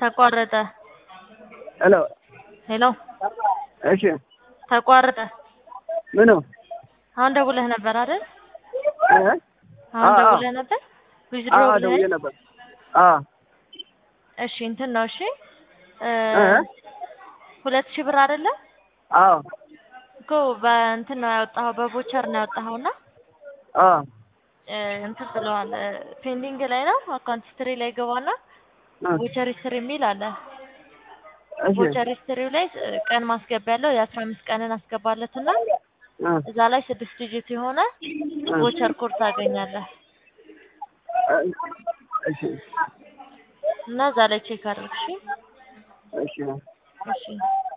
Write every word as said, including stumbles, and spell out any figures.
ተቋረጠ ሄሎ ሄሎ እሺ ተቋረጠ ምን ነው አሁን ደውለህ ነበር አይደል እ አሁን ደውለህ ነበር ዊዝድሮ አዎ ብለህ ደውዬ ነበር አዎ እሺ እንትን ነው እሺ እ ሁለት ሺህ ብር አይደለ አዎ እኮ በእንትን ነው ያወጣኸው በቮቸር ነው ያወጣኸውና አዎ እንትን ብለዋል ፔንዲንግ ላይ ነው አካውንት ሂስትሪ ላይ ገባና ቮቸር ሂስትሪ የሚል አለ ቮቸር ሂስትሪው ላይ ቀን ማስገቢያ ያለው የአስራ አምስት ቀንን አስገባለትና እዛ ላይ ስድስት ዲጂት የሆነ ቮቸር ኮድ ታገኛለህ እሺ እና እዛ ላይ ቼክ አድርግ እሺ እሺ እሺ